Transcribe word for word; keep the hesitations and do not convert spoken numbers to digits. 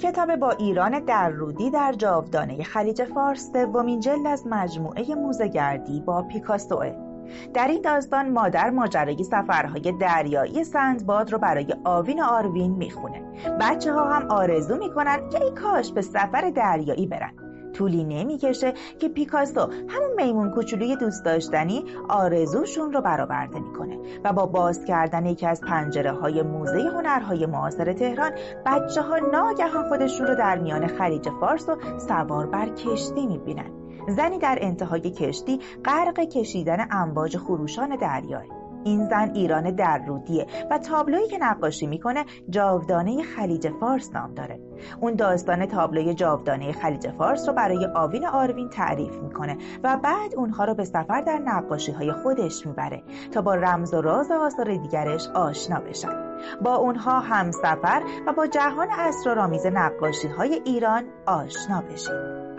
کتاب با ایران دررودی در جاودانه خلیج فارس سومین جلد از مجموعه موزه‌گردی با پیکاسوه. در این داستان مادر ماجرای سفرهای دریایی سندباد رو برای آوین و آروین میخونه. بچه ها هم آرزو میکنن که ای کاش به سفر دریایی برن. طولی نمیکشه که پیکاسو، همون میمون کوچولوی دوست داشتنی، آرزوشون رو برآورده میکنه و با باز کردن یکی از پنجره های موزه هنرهای معاصر تهران، بچه ها ناگهان خودشون رو در میان خلیج فارس و سوار بر کشتی میبینن. زنی در انتهای کشتی غرق کشیدن امواج خروشان دریاه. این زن ایران دررودیه و تابلویی که نقاشی میکنه جاودانه خلیج فارس نام داره. اون داستان تابلوی جاودانه خلیج فارس رو برای آوین آروین تعریف میکنه و بعد اونها رو به سفر در نقاشی های خودش میبره تا با رمز و راز آثار دیگرش آشنا بشن. با اونها هم سفر و با جهان اسرارآمیز نقاشی های ایران آشنا بشین.